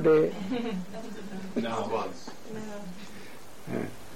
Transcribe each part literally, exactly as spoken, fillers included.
day? No. Once. Uh,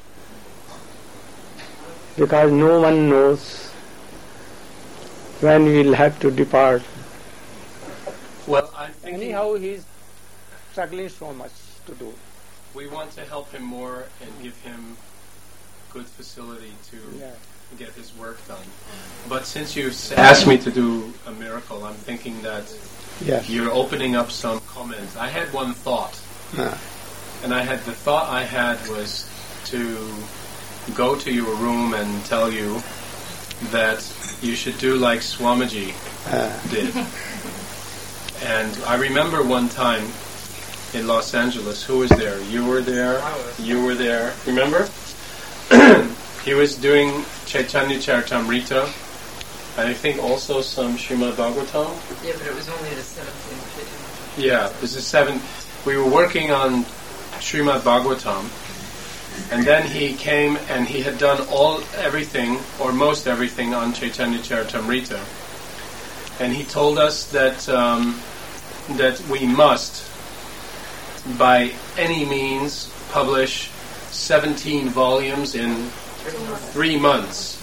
because no one knows when we will have to depart. Well, I'm thinking Anyhow, he is struggling so much to do. we want to help him more and give him good facility to Yeah. get his work done. But since you s- asked me to do a miracle, I'm thinking that Yes. you're opening up some comments. I had one thought, Uh, and I had the thought I had was to go to your room and tell you that you should do like Swamiji uh, did. And I remember one time in Los Angeles, who was there? You were there. You were there. Remember? He was doing Chaitanya Charitamrita, and I think also some Srimad Bhagavatam. Yeah, but it was only the seventeenth. Yeah, this is seven. We were working on Srimad Bhagavatam, and then he came and he had done all everything or most everything on Chaitanya Charitamrita, and he told us that um, that we must, by any means, publish seventeen volumes in three months.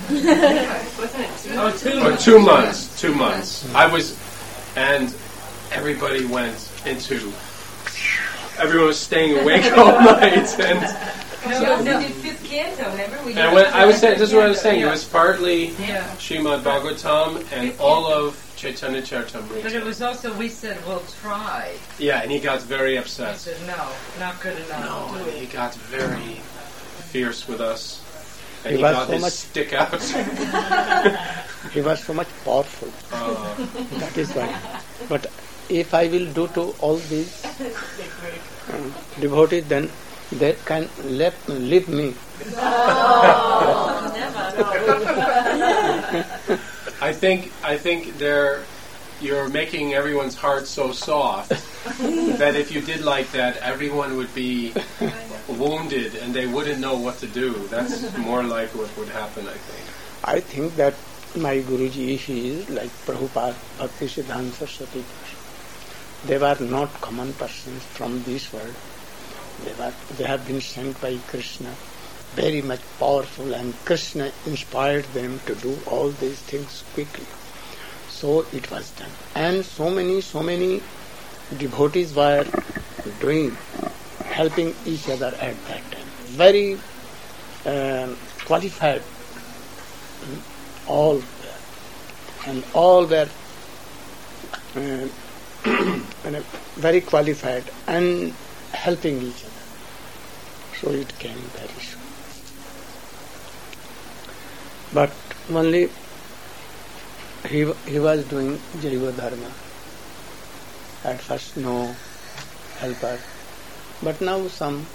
Oh, two Or two months. Two months. I was, and everybody went into. Everyone was staying awake all night, and No, no, we did fifth canto, remember? We did and when I was saying, this is what I was fifth saying. It canto. was partly Yeah. Srimad Bhagavatam and all of Chaitanya But it Charitamrita. was also, we said, we'll try. Yeah, and he got very I upset. said, no, not good enough. No, Do and it. he got very fierce with us, and He he was got so his much- stick out. he was so much powerful. Uh, That is why. But if I will do to all these um, devotees, then they can let leave me. I think I think they're you're making everyone's heart so soft that if you did like that, everyone would be wounded and they wouldn't know what to do. That's more like what would happen, I think. I think that my Guruji, he is like Prabhupada, Bhakti Siddhanta Saraswati. They were not common persons from this world. They were, they have been sent by Krishna, very much powerful, and Krishna inspired them to do all these things quickly. So it was done. And so many, so many devotees were doing, helping each other at that time. Very um, qualified, all were. And all were uh, very qualified and helping each other. So it came very soon. But only he, he was doing Jaiva Dharma. At first no helper, but now some.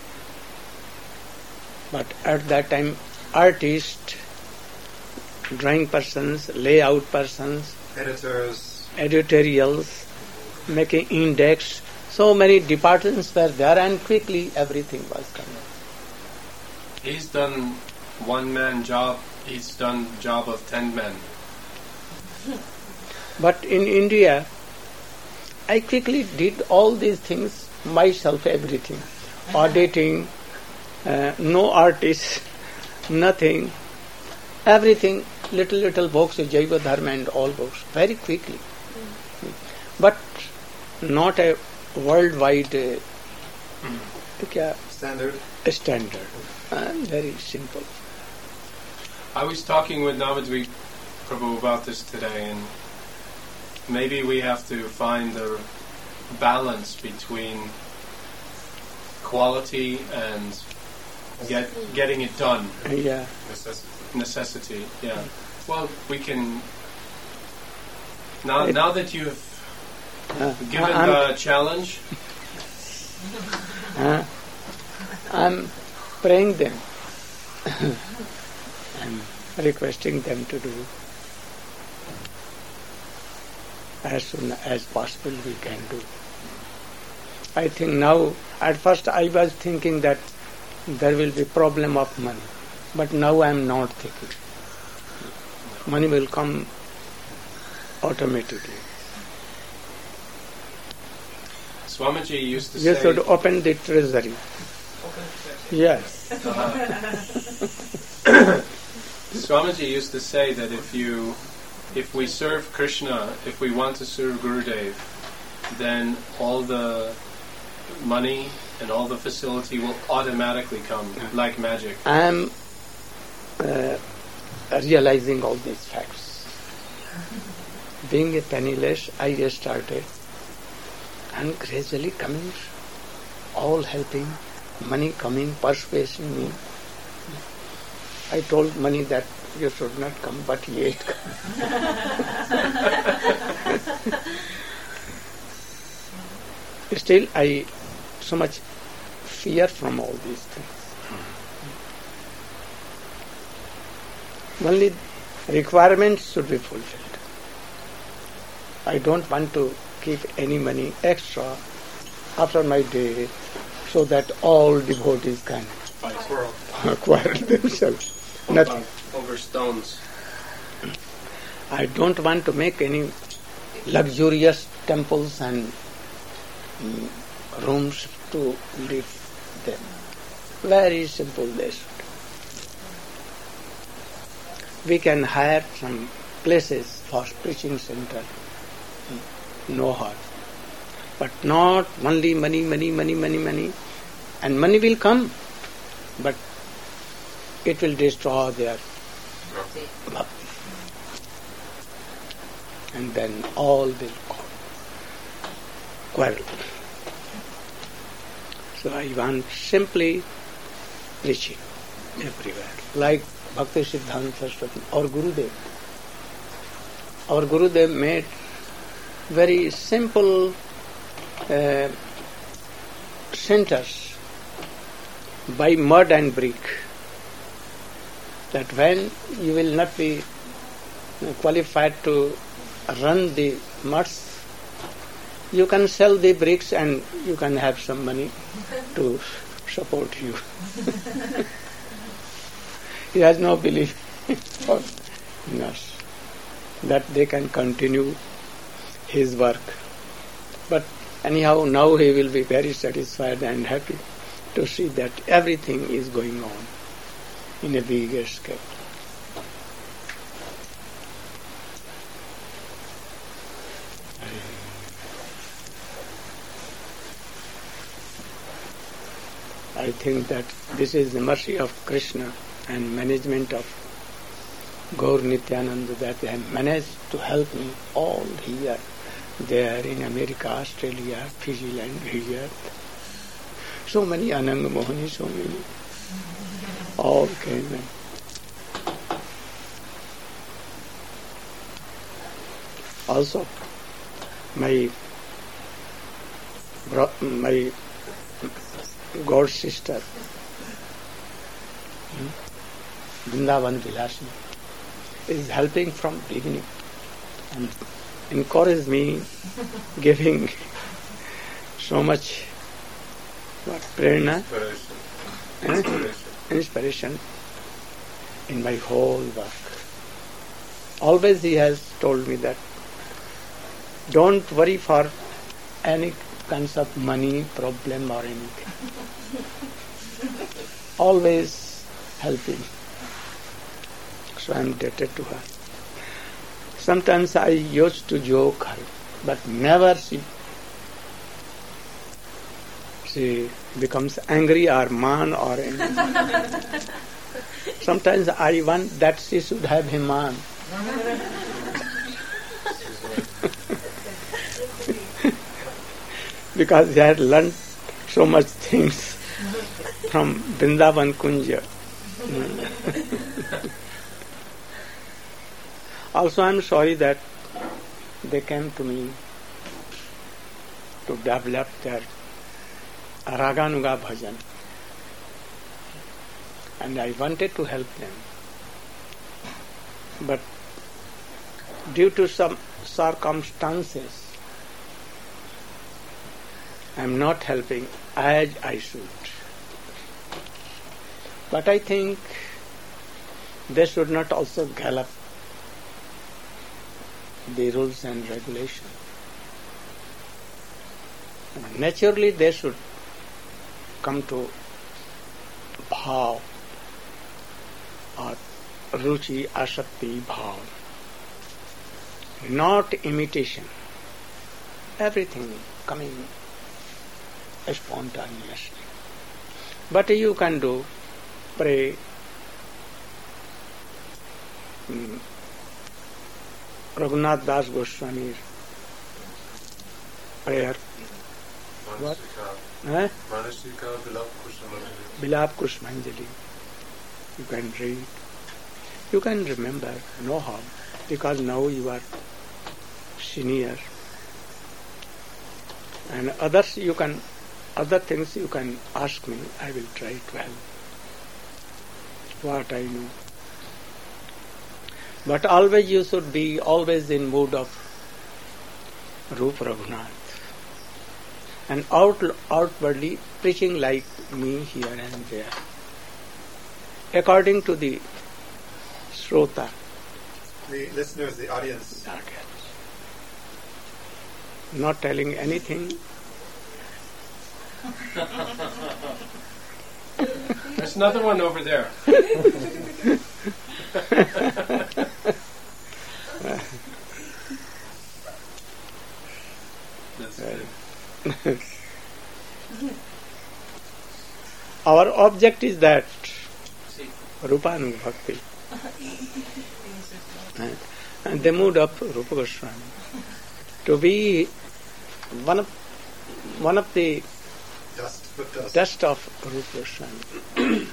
But at that time, artists, drawing persons, layout persons, Editors. editorials, making index, so many departments were there, and quickly everything was coming. He's done one man job, he's done job of ten men. But in India, I quickly did all these things myself, everything. Auditing, uh, no artist, nothing, everything, little, little books, Jaiva Dharma and all books, very quickly. But not a worldwide uh, kya, Standard. standard. Uh, very simple. I was talking with Navadvip Prabhu about this today, and maybe we have to find the balance between quality and get getting it done. Uh, yeah. Necessity. Necessity, yeah. Well, we can now. It- Now that you've Uh, given I'm, the challenge, uh, I'm praying them. I'm requesting them to do as soon as possible we can do. I think now, at first I was thinking that there will be problem of money, but now I am not thinking. Money will come automatically. Swamiji used to You say... should open the treasury. Yes. Swamiji used to say that if you, if we serve Krishna, if we want to serve Gurudev, then all the money and all the facility will automatically come like magic. I am uh, realizing all these facts. Being a penniless, I just started, and gradually coming, all helping, money coming, persuading me. I told money that you should not come, but yet come. Still, I so much fear from all these things. Only requirements should be fulfilled. I don't want to keep any money extra after my day so that all devotees can acquire themselves. Nothing. Over stones. I don't want to make any luxurious temples and mm, rooms to live them. Very simple they should. We can hire some places for preaching center. No harm. But not only money, money, money, money, money. And money will come, but it will destroy their bhakti. And then all will quarrel. So I want simply preaching everywhere. Like Bhakti Siddhanta Saraswati, our Gurudev. Our Gurudev made very simple uh, centers by mud and brick, that when you will not be qualified to run the muds, you can sell the bricks and you can have some money to support you. He has no belief in us that they can continue his work. But anyhow, now he will be very satisfied and happy to see that everything is going on in a bigger scale. I think that this is the mercy of Krishna and management of Gaur Nityananda, that they have managed to help me all here, there in America, Australia, Fiji land, here. So many Ananga Mohani, so many. All came in. Also, my bro- my god sister, hmm, Vrindavan Vilasini, is helping from beginning and encourage me, giving so much what prerna, Inspiration. eh? inspiration in my whole work. Always he has told me that don't worry for any kinds of money problem or anything. Always helping. So I am indebted to her. Sometimes I used to joke her, but never she she becomes angry or man or anything. Sometimes I want that she should have him man. Because he had learned so much things from Vrindavan Kunja. Also, I am sorry that they came to me to develop their Raganuga bhajan, and I wanted to help them, but due to some circumstances, I am not helping as I should. But I think they should not also gallop the rules and regulations. Naturally they should come to bhav or ruchi, asakti, bhav. Not imitation. Everything coming spontaneously. But you can do, pray, mm, Raghunath Das Goswami's prayer. What? Eh? Manasika Bilap Kushmanjali. Bilap Kushmanjali. You can read. You can remember, no harm, because now you are senior. And others you can, other things you can ask me, I will try to help. What I know. But always you should be always in mood of Rupa Raghunath. And out, outwardly preaching like me here and there. According to the Shrota. The listeners, the audience. Not telling anything. There's another one over there. Our object is that Rupanug Bhakti. And the mood of Rupa Goswami. To be one of one of the Dust, but dust. dust of Rupa Goswami.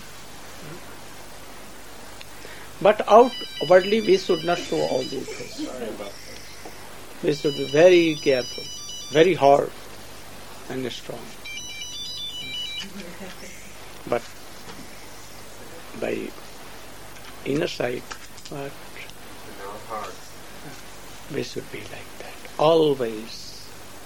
But outwardly we should not show all these things. We should be very careful, very hard and strong. But by inner sight, what? We should be like that. Always.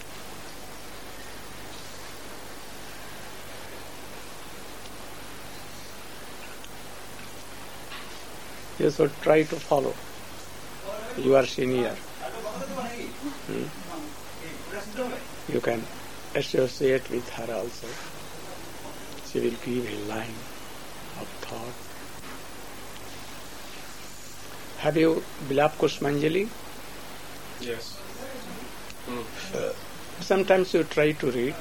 You should try to follow. You are senior. Hmm? You can associate with her also. She will give a line of thought. Have you Bilap Kushmanjali? Yes. Mm. Uh, sometimes you try to read.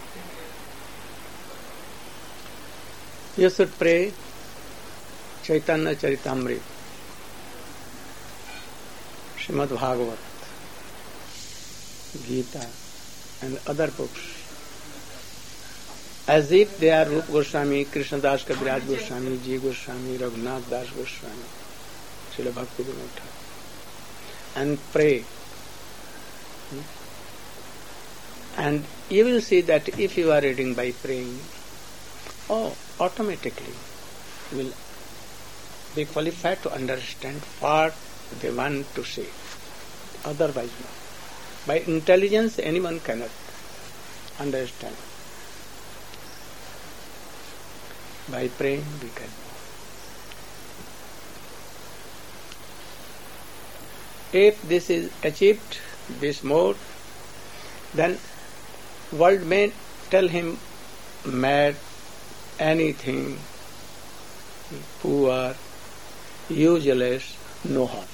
You should pray Chaitanya Charitamrita, Srimad Bhagavat, Gita, and other books, as if they are Rupa Goswami, Krishnadas Kaviraj Goswami, Ji Goswami, Raghunath Das Goswami, Srila Bhaktivinoda Thakur, and pray. And you will see that if you are reading by praying, oh, automatically you will be qualified to understand what they want to say. Otherwise, no. By intelligence, anyone cannot understand. By praying, we can. If this is achieved, this mode, then world may tell him mad, anything, poor, useless, no harm.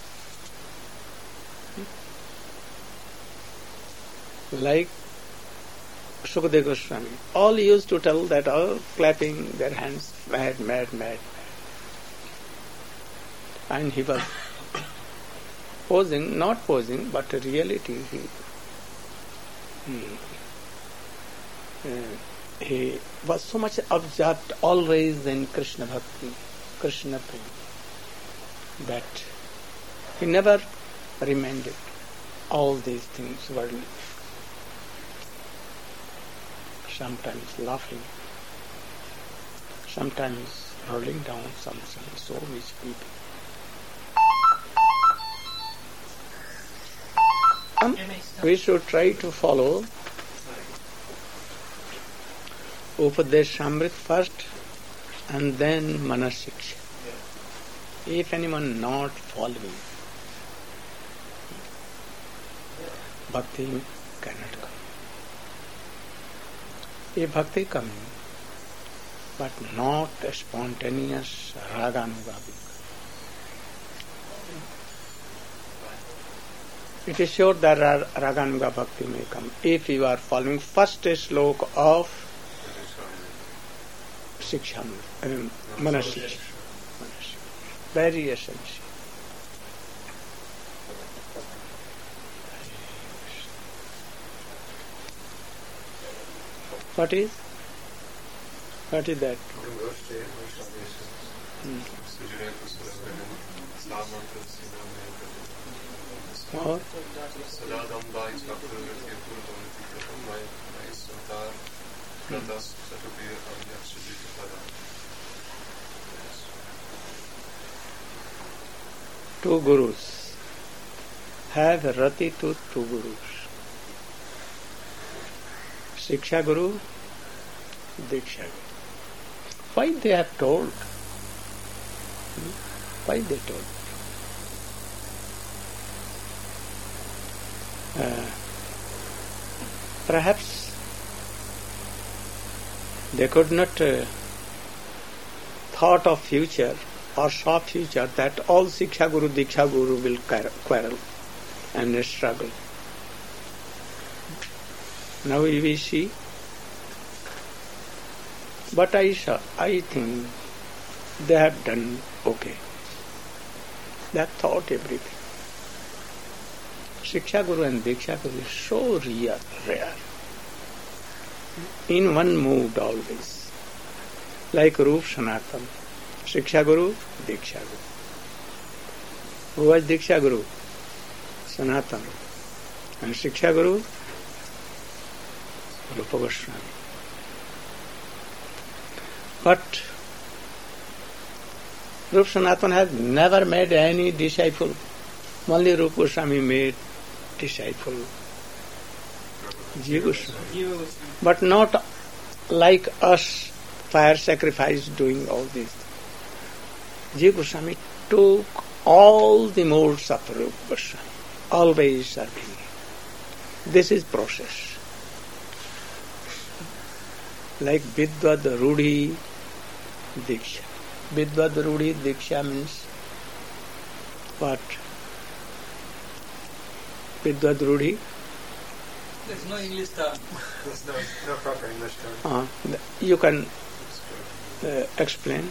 Like Sukadeva Goswami, all used to tell that, all clapping their hands, mad, mad, mad. And he was posing, not posing, but reality. He, he, uh, he was so much absorbed always in Krishna Bhakti, Krishna Prema, that he never reminded all these things worldly. Sometimes laughing, sometimes rolling down some, some so rich people. Um, we should try to follow Upadeshamrit first and then Manasiksha. If anyone not following, Bhakti cannot come. a bhakti coming, but not a spontaneous raganuga. It is sure that raganuga bhakti may come if you are following first sloka of Shiksha, um, Manasya. Very essential. What is? What is that? Hmm. Or? Two gurus. Have rati to two gurus. Shiksha Guru, Diksha Guru. Why they have told? Why they told? Uh, perhaps they could not uh, thought of future or saw future that all Shiksha Guru, Diksha Guru will quarrel and struggle. Now we see, but I saw, I think they have done okay. They have thought everything. Shiksha Guru and Diksha Guru is so rare, rare. In one mood always. Like Rup Sanatan. Shiksha Guru, Diksha Guru. Who was Diksha Guru? Sanatan. And Shiksha Guru? Rupa Goswami. But Rupa Sanatan has never made any disciple. Only Rupa Goswami made disciple. Jiva Goswami. But not like us, fire sacrifice doing all this. Jiva Goswami took all the modes of Rupa Goswami, always serving. This is process. Like Vidvad Rudhi Diksha. Vidvad Rudhi Diksha means what? Vidvad Rudhi? There's no English term. There's no, no proper English term. Uh, you can uh, explain.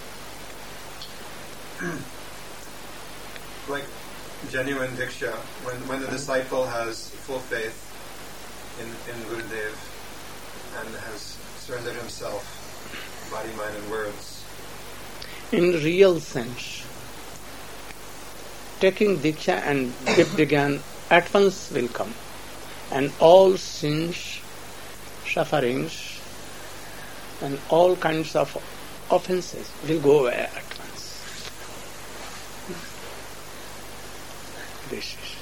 Like genuine Diksha, when, when the disciple has full faith in, in Gurudev and has surrendered himself, body, mind and words. In real sense, taking Diksha and Vipdigyan at once will come, and all sins, sufferings and all kinds of offenses will go away at once. This is.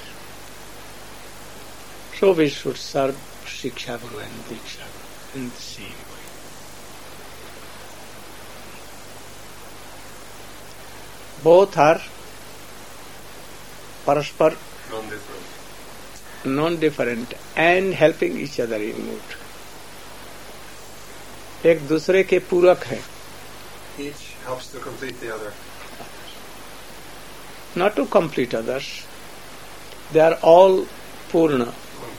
So we should serve Shiksha Guru and Diksha Guru in the same way. Both are paraspar Non-different. non-different and helping each other in mood. एक दूसरे के पूरक है. Each helps to complete the other. Not to complete others. They are all purna.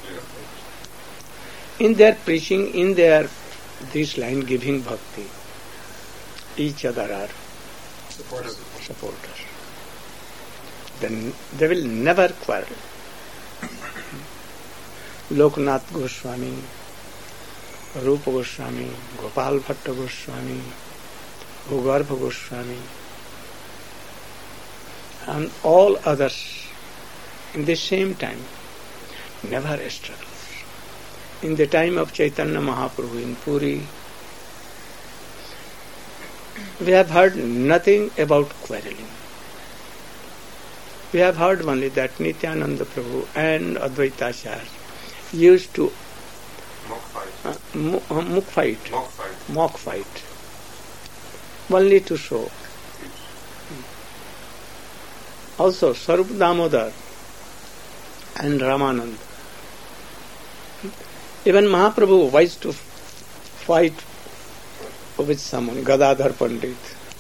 In their preaching, in their this line giving bhakti, each other are Supportive. supporters. Then they will never quarrel. Loknath Goswami, Rupa Goswami, Gopal Bhatta Goswami, Bhugarbha Goswami, and all others in the same time never struggled. In the time of Chaitanya Mahaprabhu in Puri, we have heard nothing about quarreling. We have heard only that Nityananda Prabhu and Advaita Acharya used to Mock fight. uh, mo- uh, mock fight, Mock fight. mock fight, only to show. Also, Sarup Damodar and Ramanand. Even Mahaprabhu used to fight with someone, Gadadhar Pandit.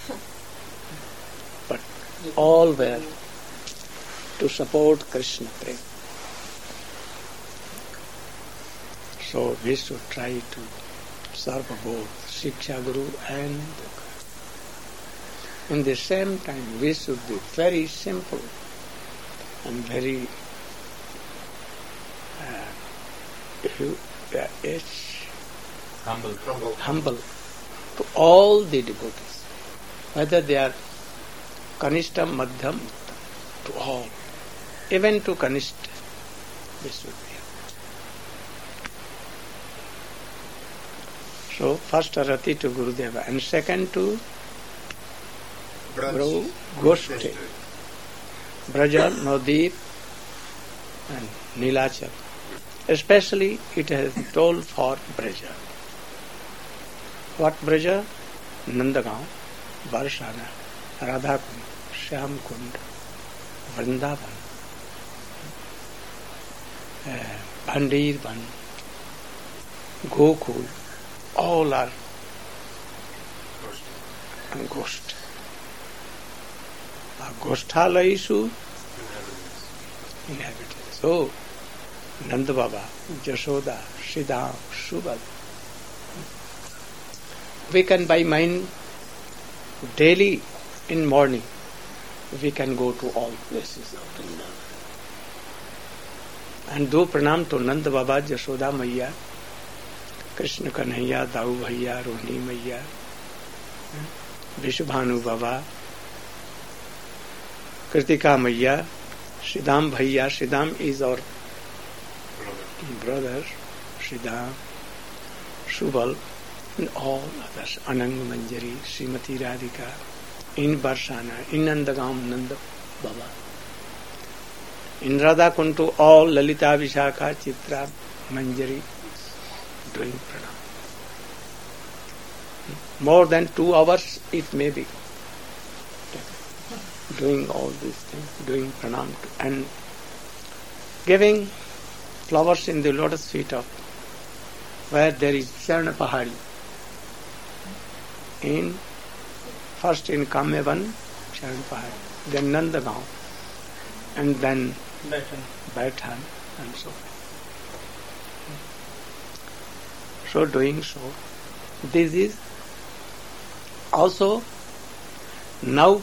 But all were to support Krishna Prem. So we should try to serve both Shiksha Guru and the Guru. In the same time, we should be very simple and very uh, you, uh, it's Humble. Humble. humble to all the devotees, whether they are Kanishtam, Madhyam, Uttam, to all, even to Kanishta, we should be. So first Rati to Gurudeva and second to Guru Goshti, Braja, Navdeep and Nilachal. Especially it has been told for Braja. What Braja? Nandagaon, Varshana, Radha Kund, Shyam Kund, Vrindavan, uh, Bhandir Van, Gokul, all are ghost. Ghoshthalayisu inhabitants. So, Nanda Baba, Jashoda, Siddham, Subal. We can by mind daily in morning, we can go to all places of Vrindavan. And do pranam to Nanda Baba, Jashoda Maiya, Krishna Kanhaiya, Dau Bhaiya, Rohini Maiya, Vishubhanu Baba, Kritika Maiya, Siddham Bhaiya. Siddham is our brother, Siddham, Subal, and all others, Anang Manjari, Srimati Radhika, in Barshana, in Nandagaon, Nanda Baba, in Radha Kuntu, all Lalita Vishakha, Chitra, Manjari, doing pranam. More than two hours it may be doing all these things, doing pranam and giving flowers in the lotus feet of where there is Charna Pahari. In first in Kamevan, Charna Pahari, then Nandagaon, and then Baithan, and so on. So doing so, this is also now,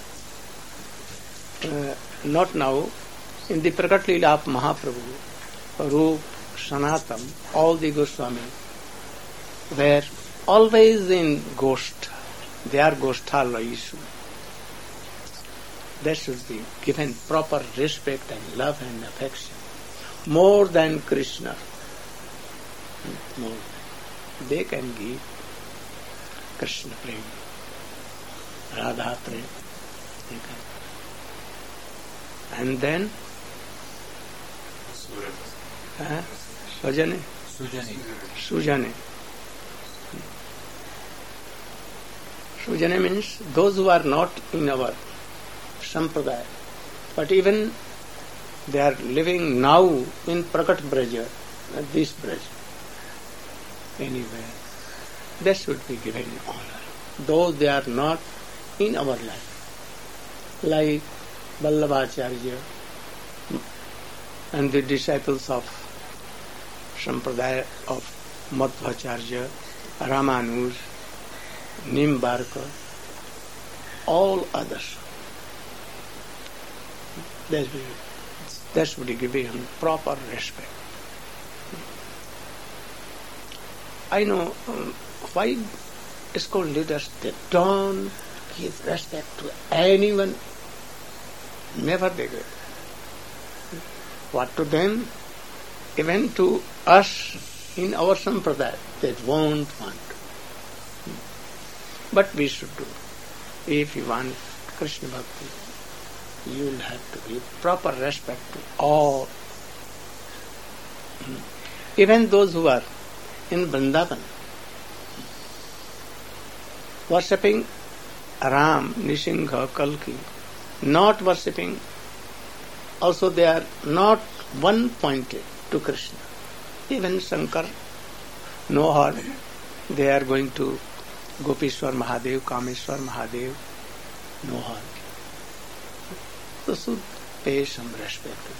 uh, not now, in the Prakat Leela of Mahaprabhu, Rup, Sanatam, all the Goswami were always in Ghost. They are Gosthalayisu. They should be given proper respect and love and affection. More than Krishna. More. They can give Krishna Prem, Radha Prem. They can. And then uh, Svajane, Sujani. Sujane. Sujane means those who are not in our Sampradaya, but even they are living now in Prakat Braja, this Braja, anywhere. They should be given honor, though they are not in our life. Like Vallabhacharya and the disciples of Sampradaya of Madhvacharya, Ramanuj, Nimbarka, all others. That should be given proper respect. I know um, why school leaders, they don't give respect to anyone. Never they give. What to them? Even to us in our sampradaya, they won't want. But we should do. If you want Krishna Bhakti, you will have to give proper respect to all. Even those who are in Vrindavan, worshipping Ram, Nisingha, Kalki, not worshipping, also they are not one pointed to Krishna. Even Shankar, no harm. they are going to Gopishwar Mahadev, Kameshwar Mahadev, no harm. So should pay some respect to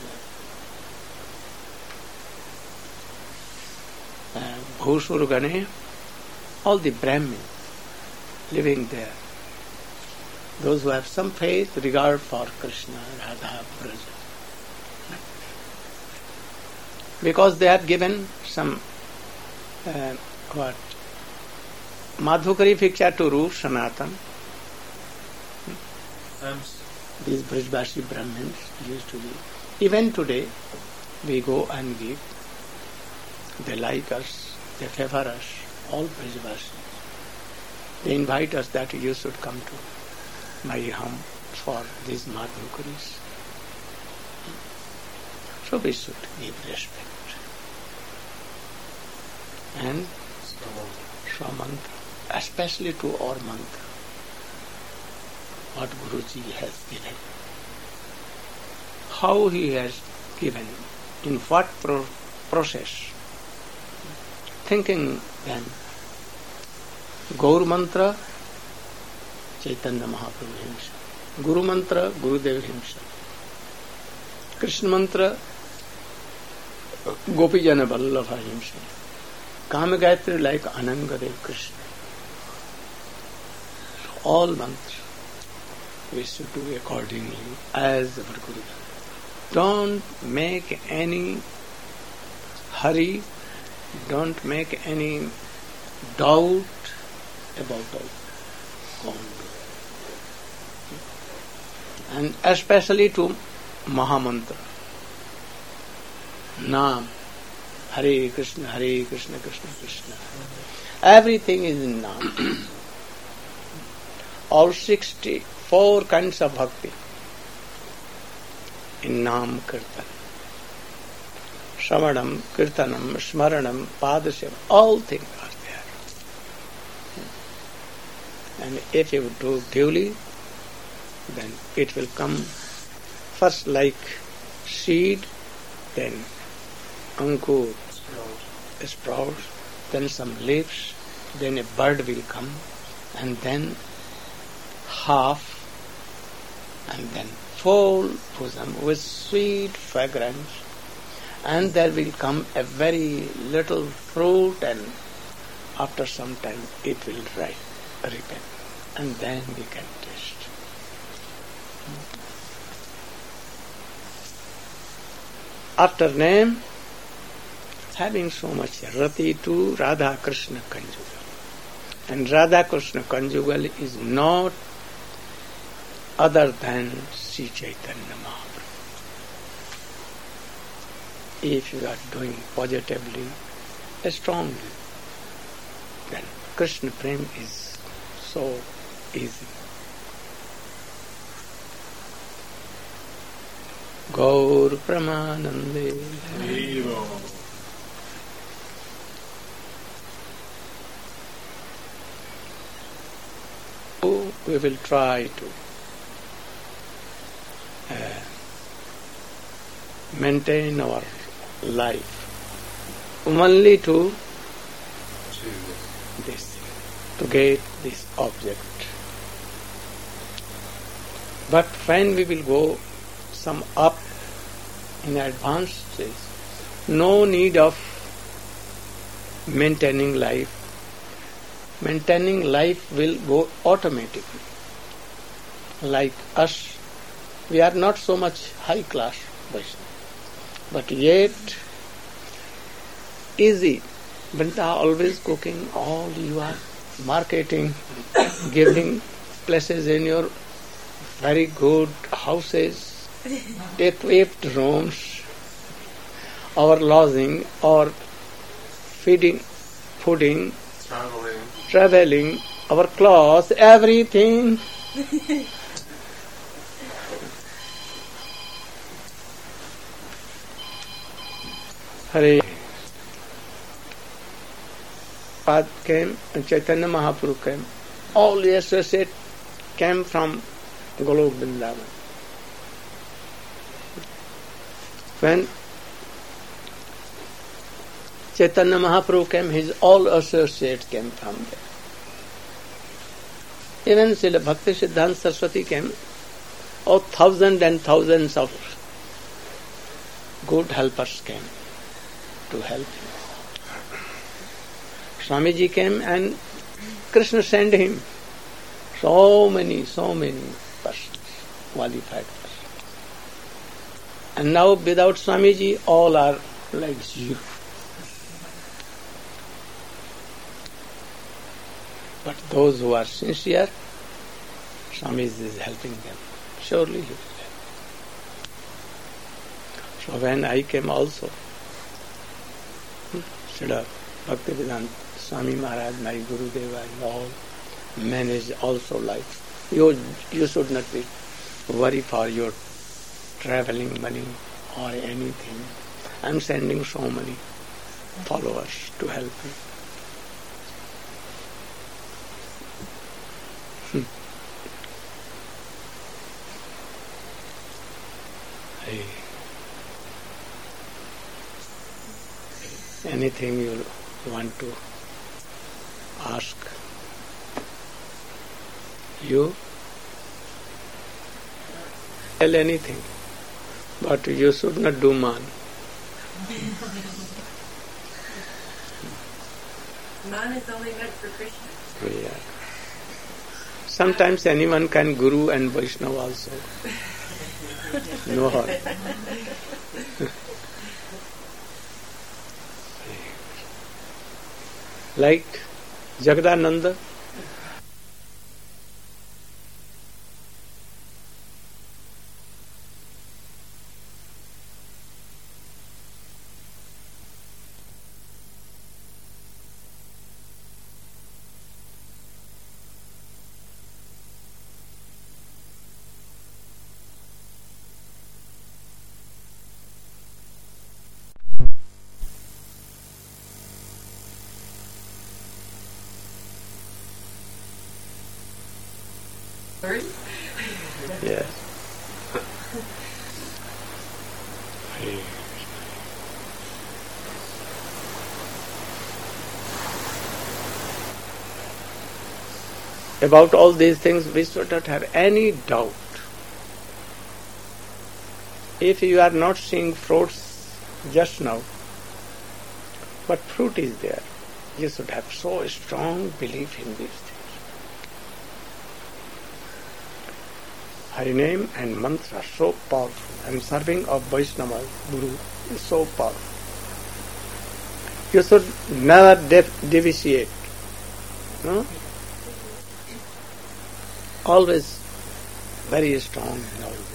them. Uh, Bhusurgane, all the Brahmins living there, those who have some faith, regard for Krishna, Radha, Braja. Because they have given some uh, what Madhukari Phiksha to rule Sanatan. These Brajbashi Brahmins used to be. Even today, we go and give. They like us, they favor us, all Brajbashi. They invite us that you should come to my home for these Madhukaris. So we should give respect. And Swamantra, especially to our mantra, what Guruji has given. How he has given, in what pro- process. Thinking then, Gaur Mantra, Chaitanya Mahaprabhu himself. Guru Mantra, Gurudev himself. Krishna Mantra, Gopijana Vallabha himself. Kama Gayatri like Anangadev Krishna. All mantras we should do accordingly as our Guru. Don't make any hurry, don't make any doubt about all. And especially to Mahamantra. Naam. Hare Krishna, Hare Krishna, Krishna Krishna. Everything is in Naam. All sixty-four kinds of bhakti in Naam Kirtan. Shravanam, Kirtanam, Smaranam, Padaseva, all things are there. And if you do duly, then it will come first like seed, then ankur, sprouts, then some leaves, then a bird will come, and then half, and then full bosom with sweet fragrance, and there will come a very little fruit, and after some time it will ripe, ripen, and then we can taste. After name, having so much rati to Radha Krishna conjugal. And Radha Krishna conjugal is not other than Sri Chaitanya Mahaprabhu. If you are doing positively, strongly, then Krishna Prem is so easy. Gaur Pramanande. We will try to uh, maintain our life only to this, to get this object. But when we will go some up in advanced stage, no need of maintaining life. Maintaining life will go automatically. Like us, we are not so much high class Vaishnava, but yet easy. Brinta always cooking, all you are marketing, giving places in your very good houses, equipped rooms, our lodging, or feeding, fooding, traveling, traveling, our clothes, everything. Hare. Pad came, and Chaitanya Mahaprabhu came. All the associates came from Golok Vrindavan. When Chaitanya Mahaprabhu came, his all associates came from there. Even Srila Bhakti Siddhanta Saraswati came, oh, thousands and thousands of good helpers came to help him. Swamiji came and Krishna sent him so many, so many persons, qualified persons. And now without Swamiji, all are like zero. But those who are sincere, Swamiji is helping them. Surely he will help. So when I came also, Srila Bhaktivedanta Swami Maharaj, my Gurudeva, and all managed also like you. You should not be worried for your traveling money or anything. I am sending so many followers to help you. Hmm. Hey. Anything you want to ask? You tell anything, but you should not do man. Man is only meant for Krishna. Yeah. Sometimes anyone can Guru and Vaishnava also. No harm. Like Jagadananda, yes. About all these things, we should not have any doubt. If you are not seeing fruits just now, but fruit is there, you should have so strong belief in these things. Hari name and mantra are so powerful, and serving of Vaishnava Guru is so powerful. You should never de- deviate. No? Always very strong in all this.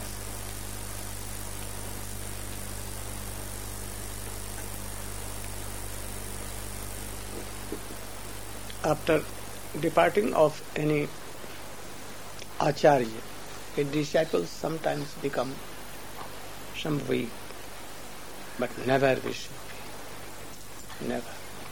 After departing of any acharya, a disciple sometimes become some weak, but never we should be. Never.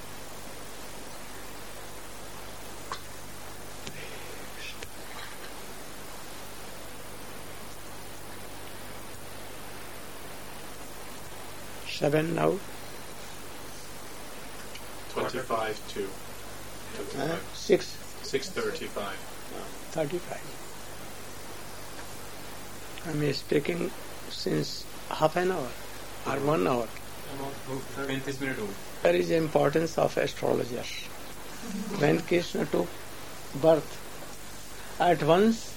Seven now? Twenty-five two. Uh, six? Six thirty-five. Thirty-five. I am speaking since half an hour or one hour. twenty minutes old. There is the importance of astrologers. When Krishna took birth, at once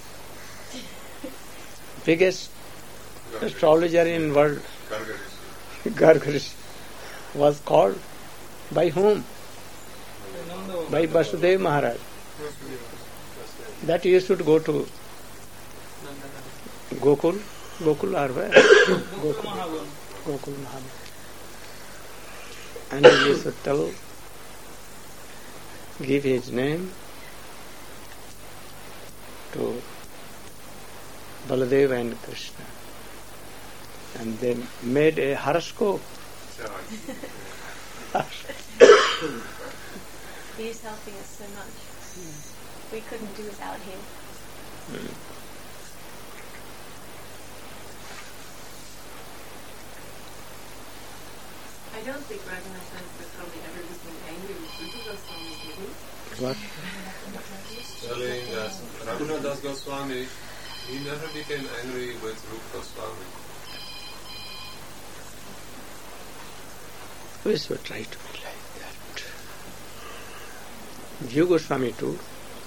biggest astrologer in world, Gargarish, was called by whom? By Vasudev Maharaj. That you should go to Gokul, Gokul or where? Gokul, Gokul Mahabharata. And you should tell, give his name to Baladev and Krishna. And they made a horoscope. He's helping us so much. We couldn't do without him. Mm. I don't think Raghunath Goswami ever became angry with Rupa Goswami, did he? What? Telling that Raghunath Das Goswami, he never became angry with Rupa Goswami. We should try to be like that. Jiva Goswami too.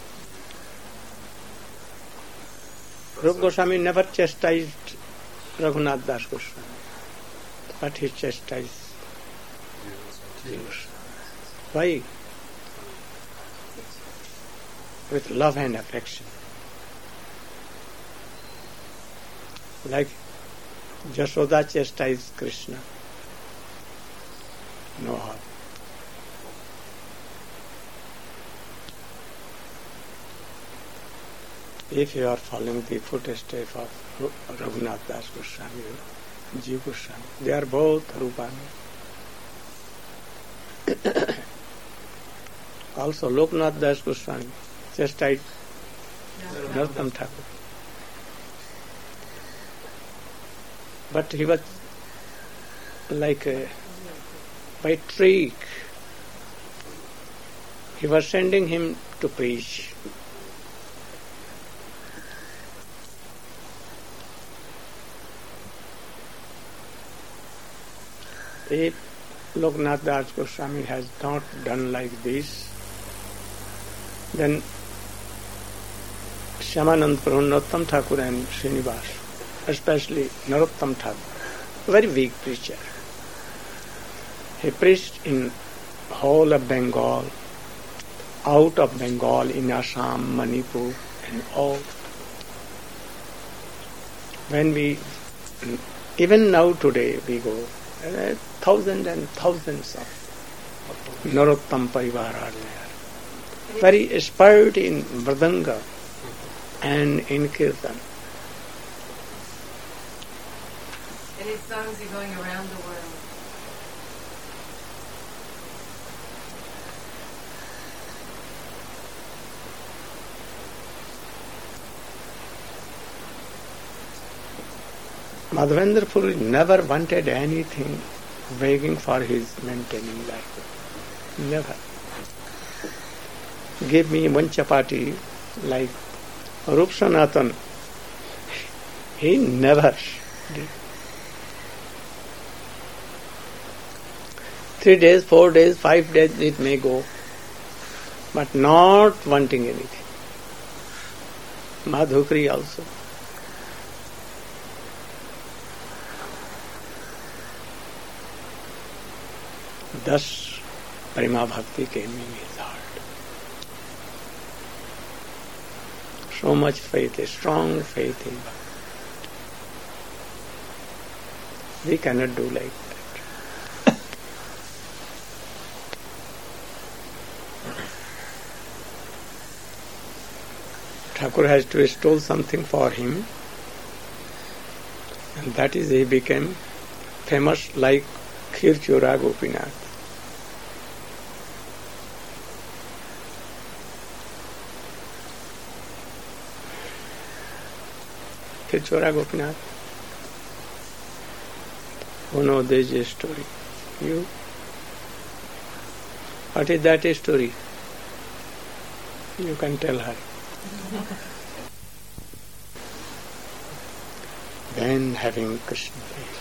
Rupa Goswami never chastised Raghunath Das Goswami, but he chastised Jiva Goswami. Why? With love and affection. Like Jashoda chastised Krishna. No harm. If you are following the footsteps of Raghunath Das Goswami, Jiva Goswami, they are both Rupani. Also Loknath Das Goswami chastised Narottam Thakur. But he was like a, by trick, he was sending him to preach. If Loknath Das Goswami has not done like this, then Shyamanand Prabhu, Narottam Thakur and Srinivas, especially Narottam Thakur, very weak preacher. He preached in whole of Bengal, out of Bengal, in Assam, Manipur, and all. When we, even now today, we go, uh, thousands and thousands of Narottam Parivar are there. Very expert in Mridanga and in Kirtan. And his songs are going around the world. Madhavendra Puri never wanted anything, begging for his maintaining life. Never. Give me one chapati like Rup Sanatan. He never did. Three days, four days, five days it may go, but not wanting anything. Madhukri also. Thus, Prema Bhakti came in his heart. So much faith, a strong faith in Bhakti. We cannot do like that. Thakur has to extol something for him, and that is he became famous like Khir Chora Gopinath. Khir Chora Gopinath. Who knows this story? You? What is that story? You can tell her. Then having Krishna faith.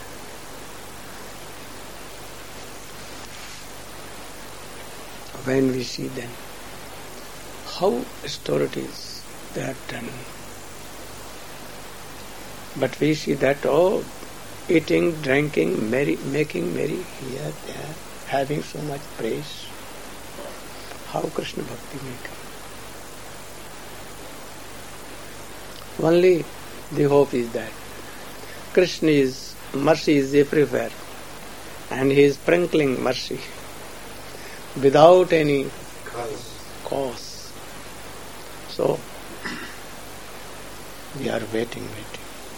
When we see them, how authorities they have done. But we see that, oh, eating, drinking, merry, making merry, here, there, having so much praise. How Krishna Bhakti may come? Only the hope is that Krishna is, mercy is everywhere, and he is sprinkling mercy without any Cause. cause. So, we are waiting, waiting.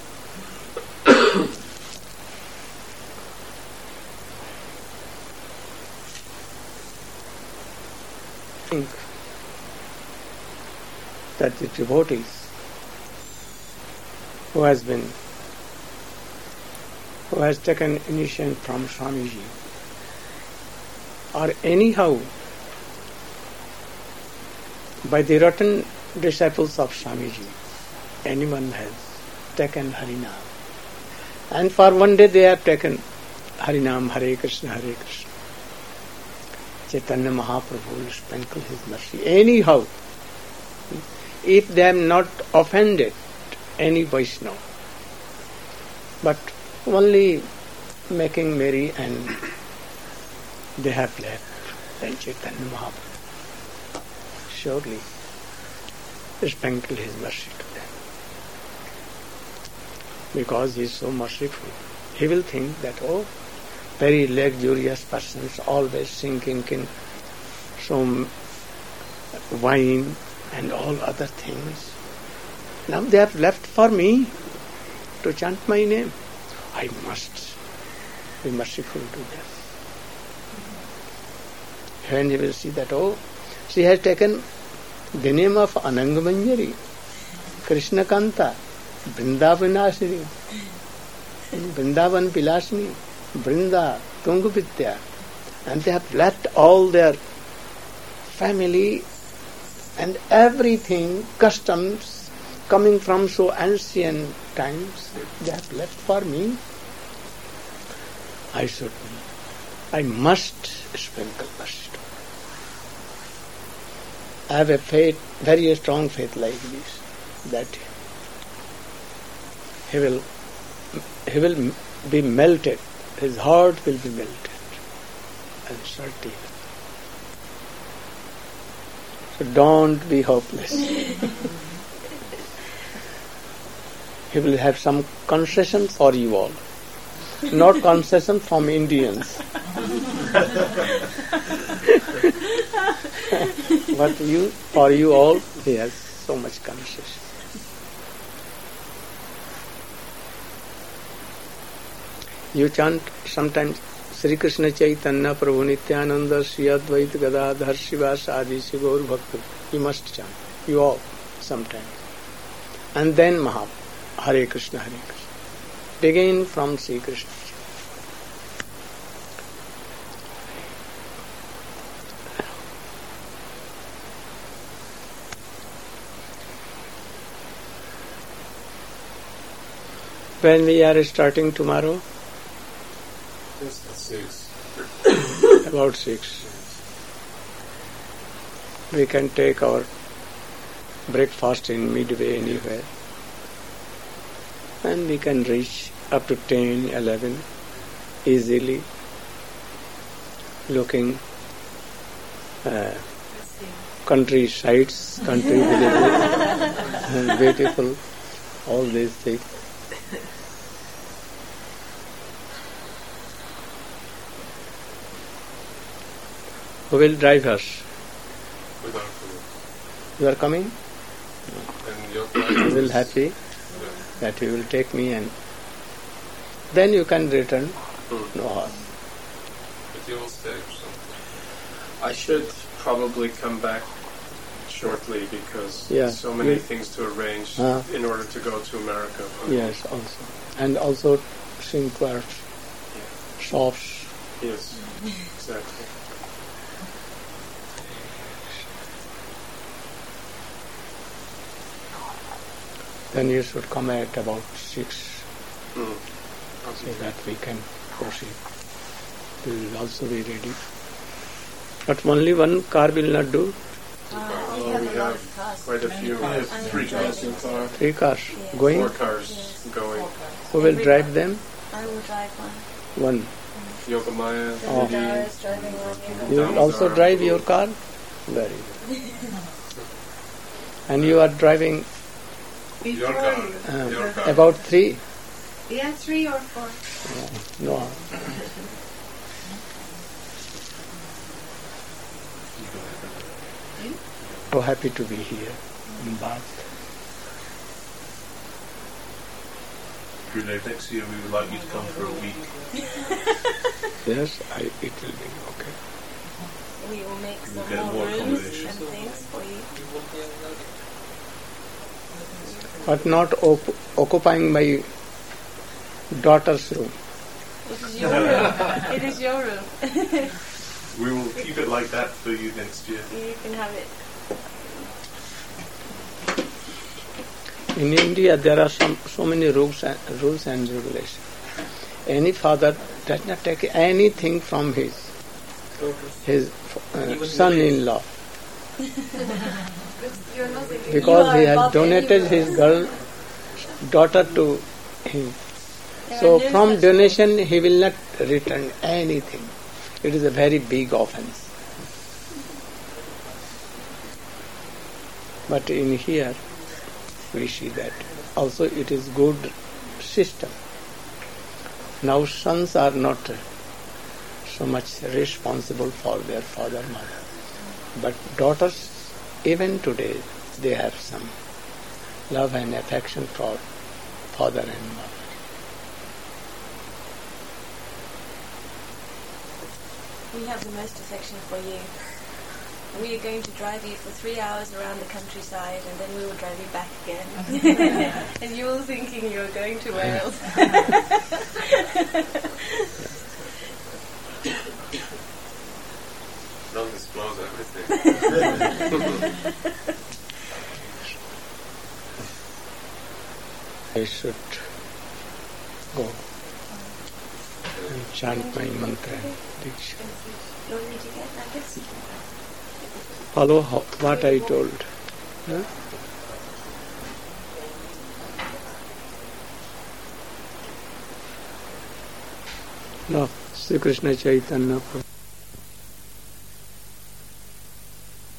Think that the devotees who has been, who has taken initiation from Swamiji, or anyhow by the rotten disciples of Swamiji, anyone has taken Harinam. And for one day they have taken Harinam, Hare Krishna, Hare Krishna. Chaitanya Mahaprabhu will sprinkle his mercy. Anyhow, if they have not offended any Vaishnava, but only making merry and they have left, then Chaitanya Mahaprabhu surely sprinkle his mercy to them. Because he is so merciful. He will think that, oh, very luxurious persons always sinking in some wine and all other things. Now they have left for me to chant my name. I must be merciful to them. When you will see that, oh, she has taken the name of Anangamanjari, Krishna Kanta, Vrindavanasini, Vrindavan Pilasini, Vrinda, Tungavidya, and they have left all their family and everything, customs coming from so ancient times, they have left for me. I should, I must sprinkle mercy. I have a faith, very strong faith like this, that he will, he will be melted, his heart will be melted, and certainly. So don't be hopeless. He will have some concession for you all, not concession from Indians. But you, for you all, he has so much concession. You chant sometimes Sri Krishna Chaitanya Prabhu Nityananda Sri Advaita Gadadhar Shivas Adi Gaur Bhakta. You must chant, you all, sometimes. And then Maha Hare Krishna, Hare Krishna. Begin from Sri Krishna. When we are starting tomorrow? Just at six. About six. We can take our breakfast in midway anywhere. And we can reach up to ten, eleven easily, looking uh, country sites, country villages, and beautiful, all these things. Who will drive us? Without food. You are coming? And your I will happy that you will take me, and then you can return. Hmm. No harm. But you will stay or something. I should probably come back shortly because Yeah. so many You- things to arrange Uh. in order to go to America. Yes, also. And also sing to our shops. Yes, exactly. Then you should come at about six Hmm. so that we can proceed. We will also be ready. But only one car will not do. Uh, Oh, we have we a lot have of cars. quite a few. I We have am three cars driving. in car. Three cars Yes. going. Four cars Yes. going. Who will drive them? I will drive one. One. Yogamaya, Oh. Damodar is driving one. You will also drive your car? Very good. And you are driving Your car. uh, Your car. about three? Yeah, three or four. No. So happy to be here in Bath. If you're there next year, we would like you to come for a week. Yes, I, it will be okay. We will make We'll some get more more rooms accommodation. and things for you. But not op- occupying my daughter's room. It is your room. It is your room. We will keep it like that for you next year. You can have it. In India, there are some so many rules and, rules and regulations. Any father does not take anything from his his uh, son-in-law You're not thinking. because he You are has above donated any his rule. girl daughter to him. There So are no from such donation he will not return anything. It is a very big offense. But in here we see that also it is good system. Now sons are not so much responsible for their father mother, but daughters even today they have some love and affection for father and mother. We have the most affection for you. We are going to drive you for three hours around the countryside, and then we will drive you back again. And you're all thinking you're going to Wales. Don't disclose everything. I should go and chant my mantra and diksha. You want me to get nuggets? Follow ho- what I told. Huh? No, Sri Krishna Chaitanya Prabhu.